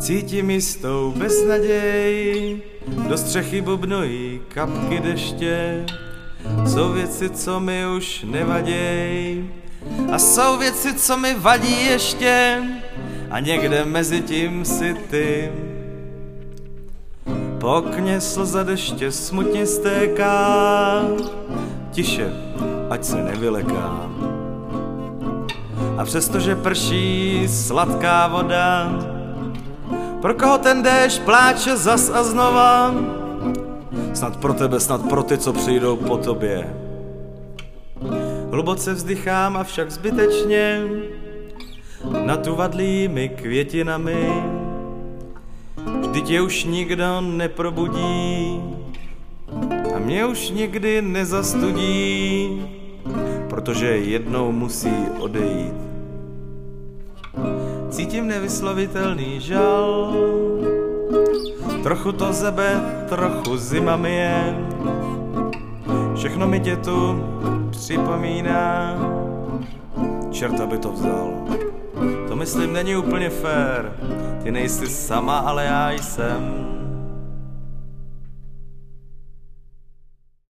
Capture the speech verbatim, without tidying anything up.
Cítím jistou beznaděj, do střechy bubnují kapky deště. Jsou věci, co mi už nevaděj, a jsou věci, co mi vadí ještě, a někde mezi tím si ty. Po okně slza deště smutně stéká, tiše, ať se nevyleká. A přestože prší sladká voda, pro koho ten déšť pláče zas a znova? Snad pro tebe, snad pro ty, co přijdou po tobě. Hluboce vzdychám, avšak zbytečně, nad uvadlými květinami. Vždyť je už nikdo neprobudí a mě už nikdy nezastudí, protože jednou musí odejít. Cítím nevyslovitelný žal, trochu to zebe, trochu zima mi je. Všechno mi tě tu připomíná, čerta by to vzal. To myslím není úplně fér, ty nejsi sama, ale já jsem.